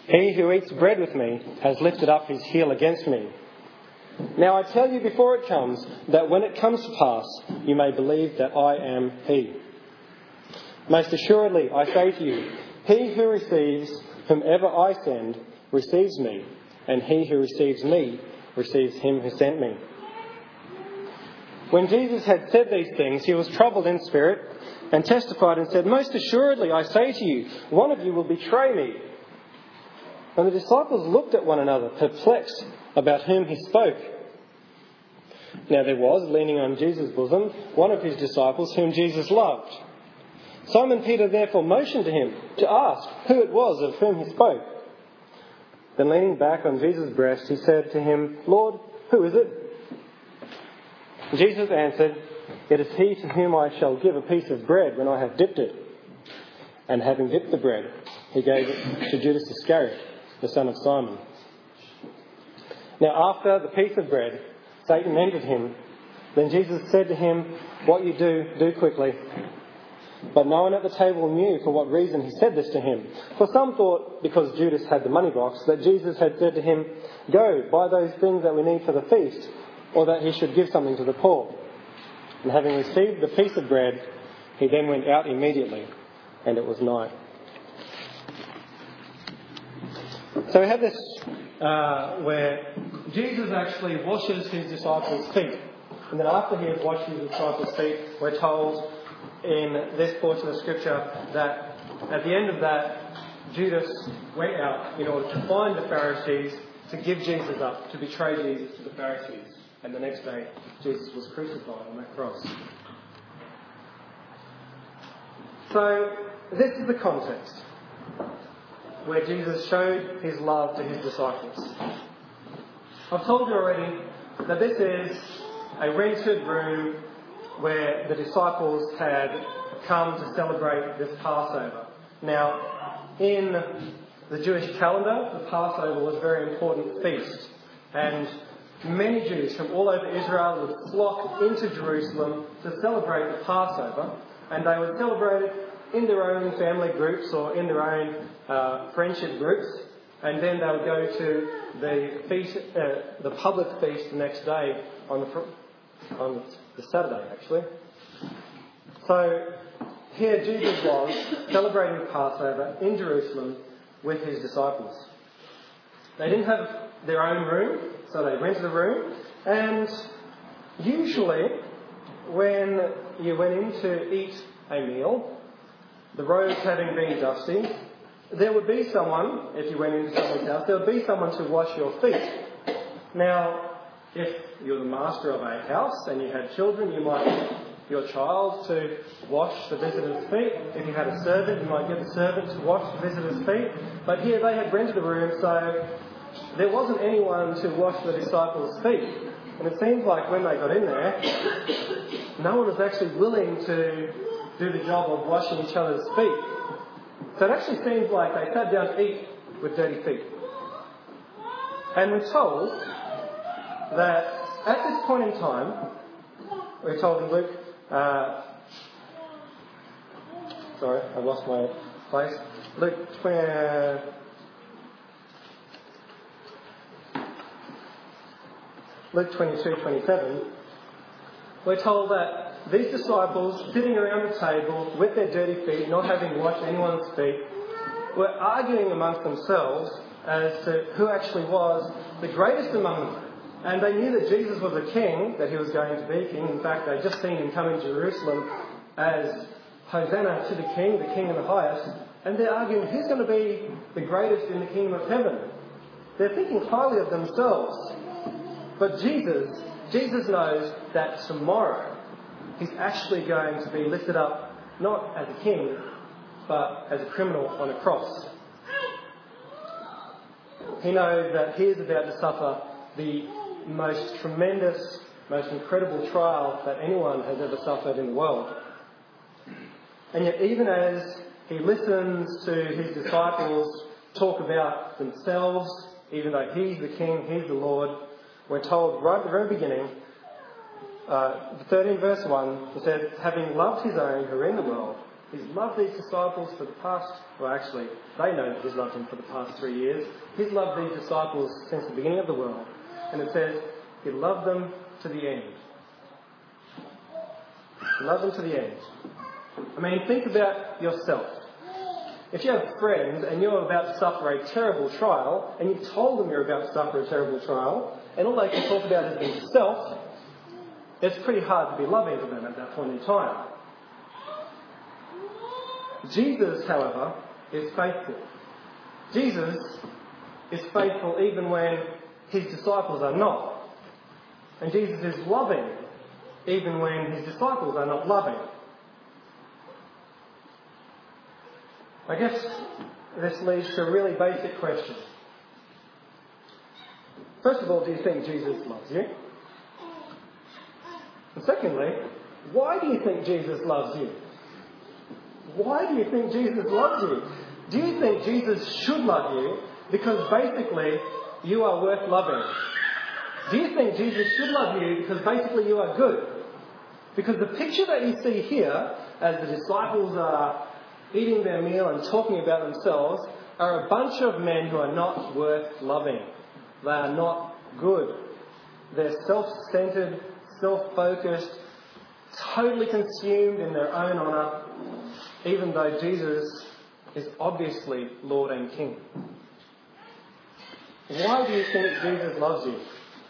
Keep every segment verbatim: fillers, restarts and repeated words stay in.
He who eats bread with me has lifted up his heel against me. Now I tell you before it comes, that when it comes to pass, you may believe that I am he. Most assuredly, I say to you, he who receives whomever I send receives me, and he who receives me receives him who sent me. When Jesus had said these things, he was troubled in spirit and testified and said, Most assuredly, I say to you, one of you will betray me. And the disciples looked at one another, perplexed about whom he spoke. Now there was, leaning on Jesus' bosom, one of his disciples whom Jesus loved. Simon Peter therefore motioned to him to ask who it was of whom he spoke. Then leaning back on Jesus' breast, he said to him, Lord, who is it? Jesus answered, It is he to whom I shall give a piece of bread when I have dipped it. And having dipped the bread, he gave it to Judas Iscariot, the son of Simon. Now after the piece of bread, Satan entered him. Then Jesus said to him, What you do, do quickly. But no one at the table knew for what reason he said this to him. For some thought, because Judas had the money box, that Jesus had said to him, Go, buy those things that we need for the feast, or that he should give something to the poor. And having received the piece of bread, he then went out immediately, and it was night. So we have this uh, where Jesus actually washes his disciples' feet. And then after he has washed his disciples' feet, we're told in this portion of Scripture that at the end of that, Judas went out in order to find the Pharisees, to give Jesus up, to betray Jesus to the Pharisees. And the next day, Jesus was crucified on that cross. So, this is the context where Jesus showed his love to his disciples. I've told you already that this is a rented room where the disciples had come to celebrate this Passover. Now, in the Jewish calendar, the Passover was a very important feast. And many Jews from all over Israel would flock into Jerusalem to celebrate the Passover. And they would celebrate it in their own family groups or in their own uh, friendship groups. And then they would go to the feast, uh, the public feast the next day on the fr- on the Saturday, actually. So here Jesus was celebrating the Passover in Jerusalem with his disciples. They didn't have their own room, so they rented a room. And usually, when you went in to eat a meal, the robes having been dusty, there would be someone, if you went into someone's house, there would be someone to wash your feet. Now, if you're the master of a house and you had children, you might get your child to wash the visitor's feet. If you had a servant, you might get the servant to wash the visitor's feet. But here they had rented a room, so there wasn't anyone to wash the disciples' feet. And it seems like when they got in there, no one was actually willing to do the job of washing each other's feet. So it actually seems like they sat down to eat with dirty feet. And we're told that at this point in time, we're told in Luke, uh, sorry, I lost my place. Luke twenty, Luke twenty-two, twenty-seven, we're told that these disciples, sitting around the table with their dirty feet, not having washed anyone's feet, were arguing amongst themselves as to who actually was the greatest among them. And they knew that Jesus was a king, that he was going to be king. In fact, they'd just seen him come into Jerusalem as Hosanna to the king, the king of the highest. And they're arguing, who's going to be the greatest in the kingdom of heaven? They're thinking highly of themselves. But Jesus, Jesus knows that tomorrow he's actually going to be lifted up, not as a king, but as a criminal on a cross. He knows that he is about to suffer the most tremendous, most incredible trial that anyone has ever suffered in the world. And yet even as he listens to his disciples talk about themselves, even though he's the king, he's the Lord, we're told right at the very beginning, uh, thirteen verse one, it says, having loved his own who are in the world, He's loved these disciples for the past, well actually, they know that he's loved them for the past three years. He's loved these disciples since the beginning of the world. And it says, he loved them to the end. He loved them to the end. I mean, think about yourself. If you have friends and you're about to suffer a terrible trial, and you've told them you're about to suffer a terrible trial, and all they can talk about is themselves, it's pretty hard to be loving to them at that point in time. Jesus, however, is faithful. Jesus is faithful even when his disciples are not. And Jesus is loving even when his disciples are not loving. I guess this leads to a really basic question. First of all, do you think Jesus loves you? And secondly, why do you think Jesus loves you? Why do you think Jesus loves you? Do you think Jesus should love you because basically you are worth loving? Do you think Jesus should love you because basically you are good? Because the picture that you see here, as the disciples are eating their meal and talking about themselves, are a bunch of men who are not worth loving. They are not good. They're self-centred, self-focused, totally consumed in their own honour, even though Jesus is obviously Lord and King. Why do you think Jesus loves you?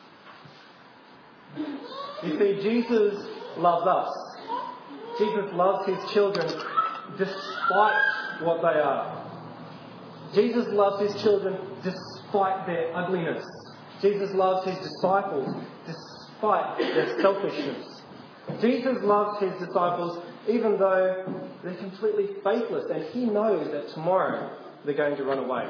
You see, Jesus loves us. Jesus loves his children despite what they are. Jesus loves his children despite their ugliness. Jesus loves his disciples despite their selfishness. Jesus loves his disciples even though they're completely faithless, and he knows that tomorrow they're going to run away.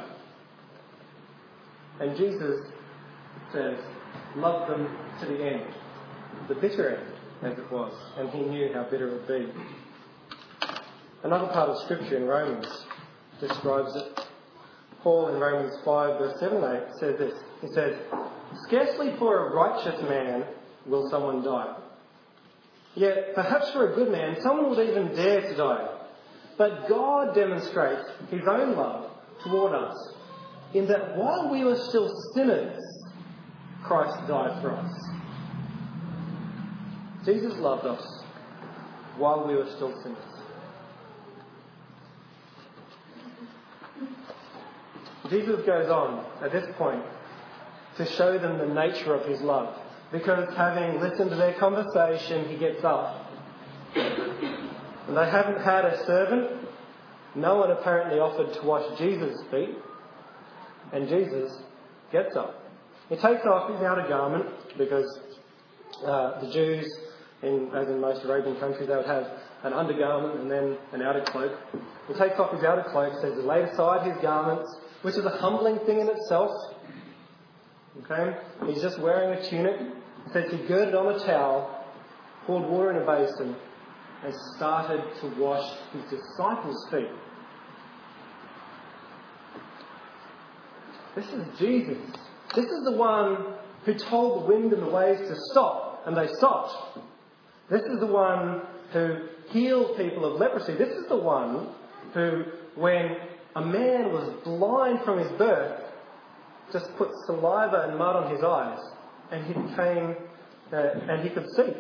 And Jesus says, love them to the end, the bitter end, as it was, and he knew how bitter it would be. Another part of Scripture in Romans describes it. Paul in Romans five, verse seven and eight says this. He says, scarcely for a righteous man will someone die. Yet, perhaps for a good man, someone would even dare to die. But God demonstrates his own love toward us in that while we were still sinners, Christ died for us. Jesus loved us while we were still sinners. Jesus goes on at this point to show them the nature of his love. Because having listened to their conversation, he gets up. And they haven't had a servant. No one apparently offered to wash Jesus' feet. And Jesus gets up. He takes off his outer garment because uh, the Jews, in, as in most Arabian countries, they would have an undergarment and then an outer cloak. He takes off his outer cloak, says he laid aside his garments, which is a humbling thing in itself. Okay? He's just wearing a tunic. It says he girded on a towel, poured water in a basin, and started to wash his disciples' feet. This is Jesus. This is the one who told the wind and the waves to stop, and they stopped. This is the one who healed people of leprosy. This is the one who, when a man was blind from his birth, just put saliva and mud on his eyes, and he became, uh, and he could see.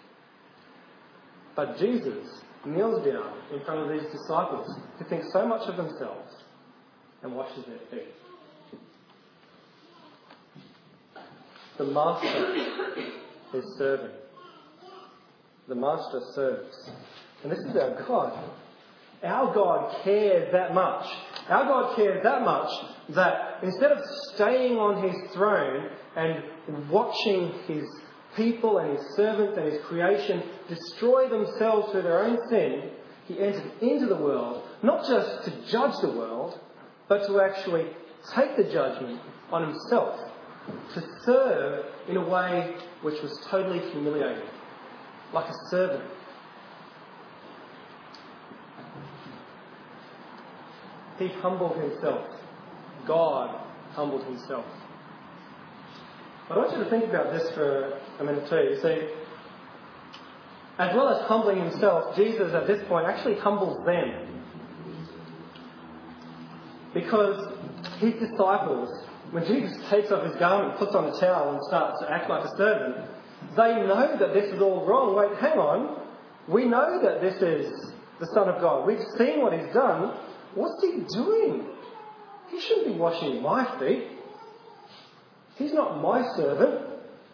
But Jesus kneels down in front of these disciples who think so much of themselves and washes their feet. The master is serving. The master serves. And this is our God. Our God cares that much. Our God cares that much that instead of staying on his throne and watching his people and his servants and his creation destroy themselves through their own sin, he entered into the world, not just to judge the world, but to actually take the judgment on himself, to serve in a way which was totally humiliating, like a servant. He humbled himself. God humbled himself. I want you to think about this for a minute too. You see, as well as humbling himself, Jesus at this point actually humbles them. Because his disciples, when Jesus takes off his garment, puts on a towel and starts to act like a servant, they know that this is all wrong. Wait, hang on. We know that this is the Son of God. We've seen what he's done. What's he doing? He shouldn't be washing my feet. He's not my servant.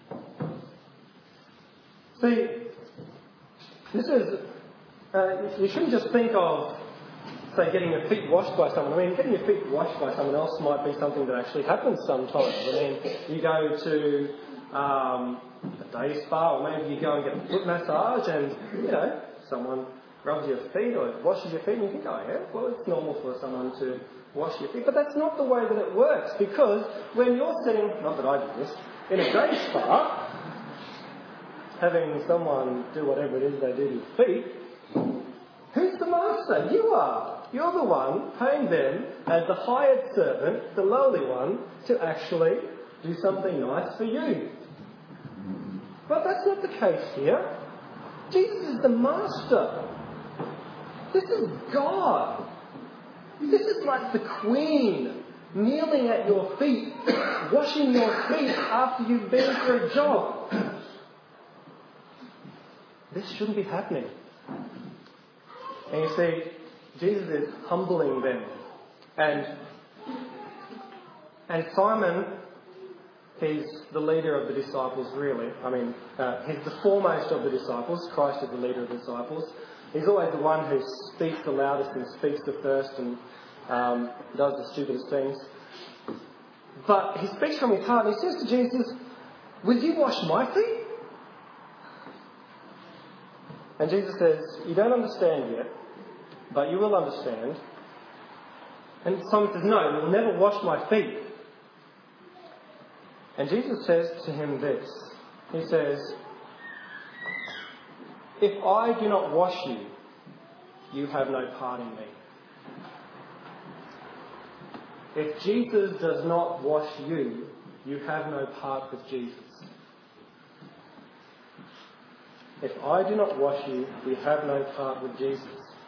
See, this is, uh, you shouldn't just think of, say, getting your feet washed by someone. I mean, getting your feet washed by someone else might be something that actually happens sometimes. I mean, you go to um, a day spa, or maybe you go and get a foot massage, and, you know, someone rubs your feet or washes your feet, and you think, oh yeah, well, it's normal for someone to wash your feet. But that's not the way that it works, because when you're sitting, not that I do this, in a day spa, having someone do whatever it is they do to your feet, who's the master? You are. You're the one paying them as the hired servant, the lowly one, to actually do something nice for you. But that's not the case here. Jesus is the master. This is God. This is like the Queen kneeling at your feet, washing your feet after you've been for a job. This shouldn't be happening. And you see, Jesus is humbling them. And, and Simon, he's the leader of the disciples, really. I mean, uh, he's the foremost of the disciples. Christ is the leader of the disciples. He's always the one who speaks the loudest and speaks the first and um, does the stupidest things. But he speaks from his heart and he says to Jesus, "Will you wash my feet?" And Jesus says, "You don't understand yet, but you will understand." And Simon says, "No, you will never wash my feet." And Jesus says to him this. He says, "If I do not wash you, you have no part in me." If Jesus does not wash you, you have no part with Jesus. If I do not wash you, you have no part with Jesus.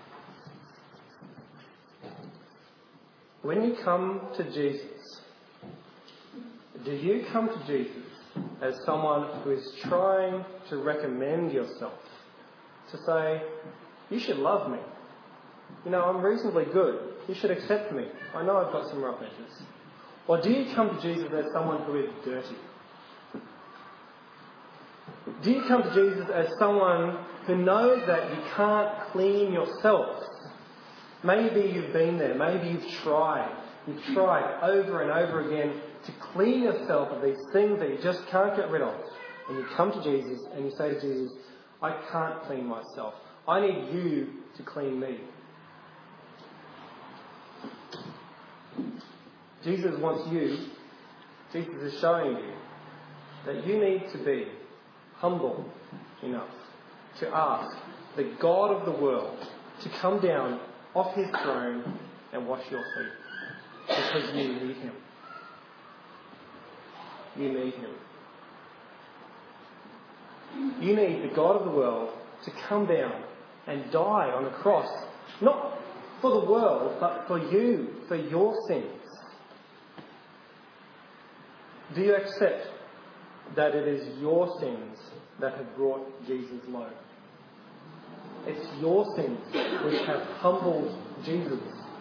When you come to Jesus, do you come to Jesus as someone who is trying to recommend yourself? To say, you should love me. You know, I'm reasonably good. You should accept me. I know I've got some rough edges. Or do you come to Jesus as someone who is dirty? Do you come to Jesus as someone who knows that you can't clean yourself? Maybe you've been there. Maybe you've tried. You've tried over and over again to clean yourself of these things that you just can't get rid of. And you come to Jesus and you say to Jesus, "I can't clean myself. I need you to clean me." Jesus wants you, Jesus is showing you that you need to be humble enough to ask the God of the world to come down off his throne and wash your feet. Because you need him. You need him. You need the God of the world to come down and die on a cross. Not for the world, but for you, for your sins. Do you accept that it is your sins that have brought Jesus low? It's your sins which have humbled Jesus.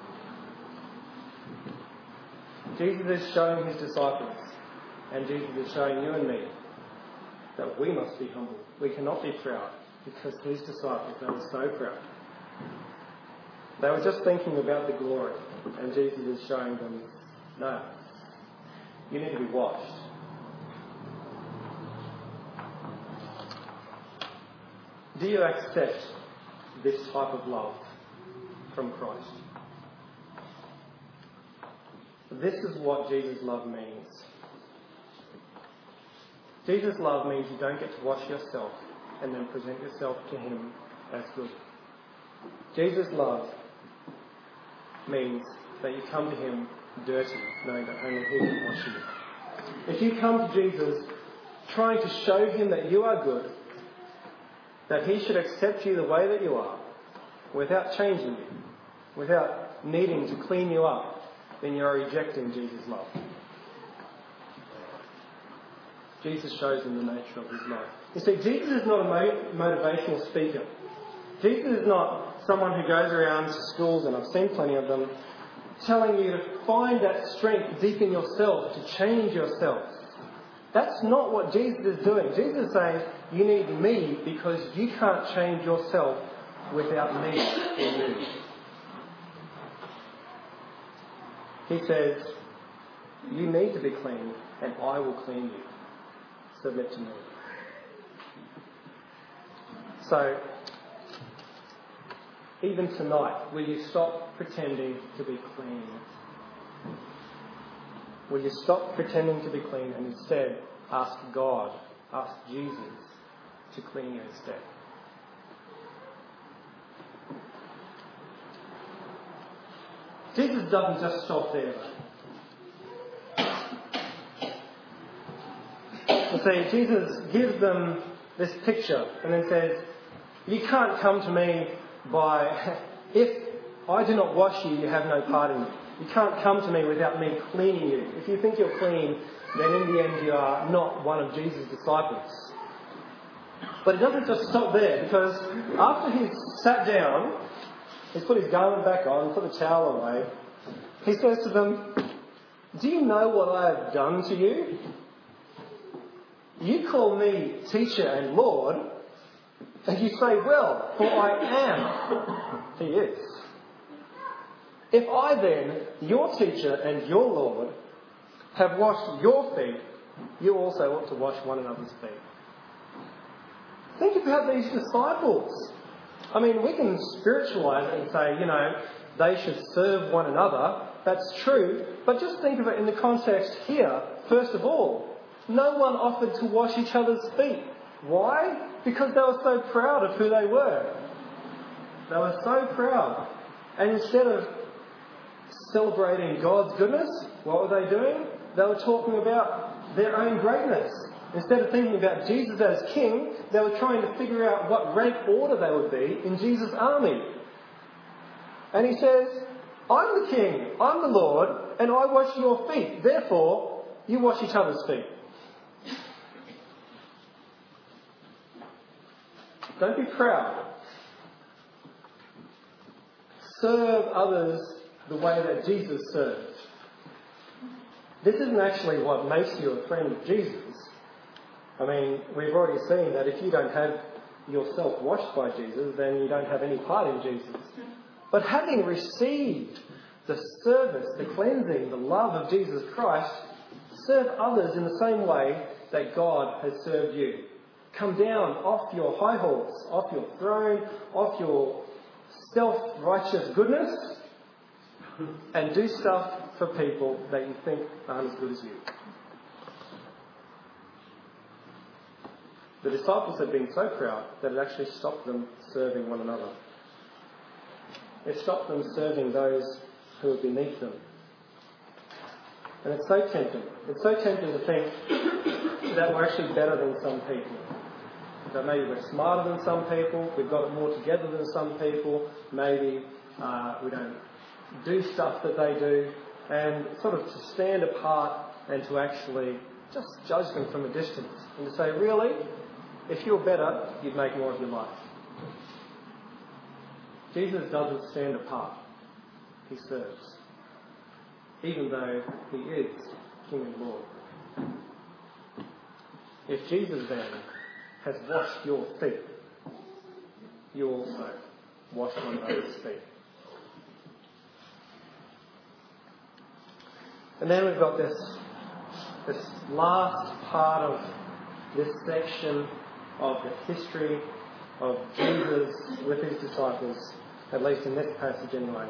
Jesus is showing his disciples, and Jesus is showing you and me, that we must be humble. We cannot be proud, because his disciples, they were so proud. They were just thinking about the glory, and Jesus is showing them, no, you need to be washed. Do you accept this type of love from Christ? This is what Jesus' love means. Jesus' love means you don't get to wash yourself and then present yourself to him as good. Jesus' love means that you come to him dirty, knowing that only he can wash you. If you come to Jesus trying to show him that you are good, that he should accept you the way that you are, without changing you, without needing to clean you up, then you are rejecting Jesus' love. Jesus shows them the nature of his love. You see, Jesus is not a mo- motivational speaker. Jesus is not someone who goes around to schools, and I've seen plenty of them, telling you to find that strength deep in yourself, to change yourself. That's not what Jesus is doing. Jesus is saying, you need me because you can't change yourself without me in you. He says, you need to be clean and I will clean you. Submit to me. So, even tonight, will you stop pretending to be clean? Will you stop pretending to be clean and instead ask God, ask Jesus to clean you instead? Jesus doesn't just stop there. You see, Jesus gives them this picture and then says, you can't come to me by, if I do not wash you, you have no part in me. You can't come to me without me cleaning you. If you think you're clean, then in the end you are not one of Jesus' disciples. But it doesn't just stop there, because after he's sat down, he's put his garment back on, put the towel away, he says to them, do you know what I have done to you? You call me teacher and Lord, and you say, well, for I am. He is. If I then, your teacher and your Lord, have washed your feet, you also ought to wash one another's feet. Think about these disciples. I mean, we can spiritualise it and say, you know, they should serve one another. That's true. But just think of it in the context here. First of all, no one offered to wash each other's feet. Why? Because they were so proud of who they were. They were so proud. And instead of celebrating God's goodness, what were they doing? They were talking about their own greatness. Instead of thinking about Jesus as king, they were trying to figure out what rank order they would be in Jesus' army. And he says, I'm the king, I'm the Lord, and I wash your feet. Therefore, you wash each other's feet. Don't be proud. Serve others the way that Jesus served. This isn't actually what makes you a friend of Jesus. I mean, we've already seen that if you don't have yourself washed by Jesus, then you don't have any part in Jesus. But having received the service, the cleansing, the love of Jesus Christ, serve others in the same way that God has served you. Come down off your high horse, off your throne, off your self-righteous goodness, and do stuff for people that you think aren't as good as you. The disciples had been so proud that it actually stopped them serving one another. It stopped them serving those who were beneath them. And it's so tempting. It's so tempting to think that we're actually better than some people. That maybe we're smarter than some people, we've got it more together than some people, maybe uh, we don't do stuff that they do, and sort of to stand apart and to actually just judge them from a distance and to say, really, if you're better, you'd make more of your life. Jesus doesn't stand apart. He serves. Even though he is King and Lord. If Jesus then has washed your feet, you also wash one another's feet. And then we've got this, this last part of this section of the history of Jesus with his disciples, at least in this passage anyway.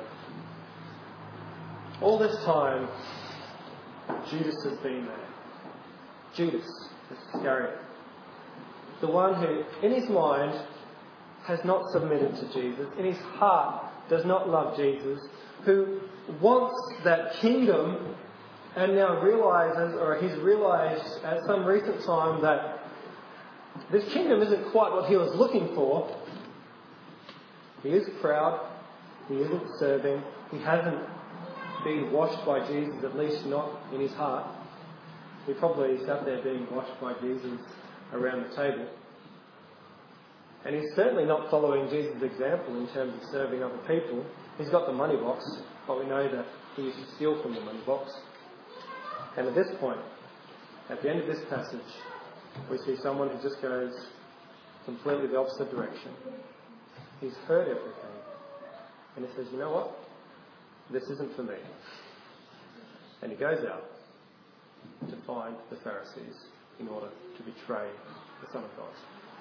All this time, Judas has been there. Judas Iscariot. The one who, in his mind, has not submitted to Jesus, in his heart does not love Jesus, who wants that kingdom and now realises, or he's realised at some recent time, that This kingdom isn't quite what he was looking for. He is proud. He isn't serving. He hasn't been washed by Jesus, at least not in his heart. He probably sat there being washed by Jesus around the table. And he's certainly not following Jesus' example in terms of serving other people. He's got the money box, but we know that he used to steal from the money box. And at this point, at the end of this passage, we see someone who just goes completely the opposite direction. He's heard everything. And he says, you know what? This isn't for me. And he goes out to find the Pharisees in order to betray the Son of God.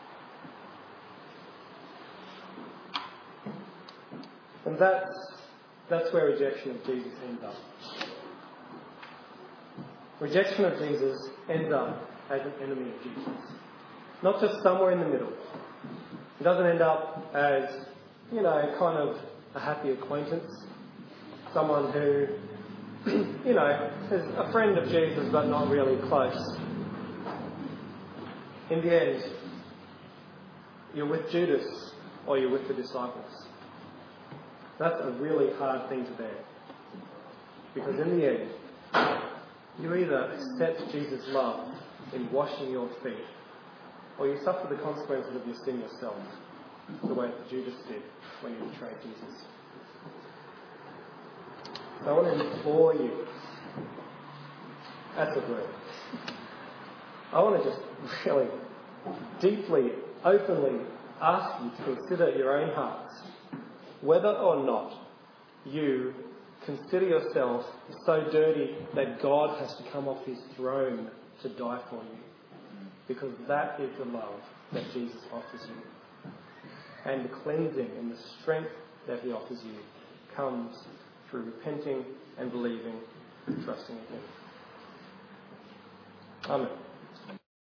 And that's, that's where rejection of Jesus ends up. Rejection of Jesus ends up as an enemy of Jesus. Not just somewhere in the middle. It doesn't end up as, you know, kind of a happy acquaintance. Someone who, you know, is a friend of Jesus but not really close. In the end, you're with Judas or you're with the disciples. That's a really hard thing to bear. Because in the end, you either accept Jesus' love in washing your feet, or you suffer the consequences of your sin yourself, the way that Judas did when he betrayed Jesus. So I want to implore you, that's a word. I want to just really deeply, openly ask you to consider your own hearts, whether or not you consider yourself so dirty that God has to come off his throne to die for you. Because that is the love that Jesus offers you. And the cleansing and the strength that he offers you comes through repenting and believing and trusting in him. Amen.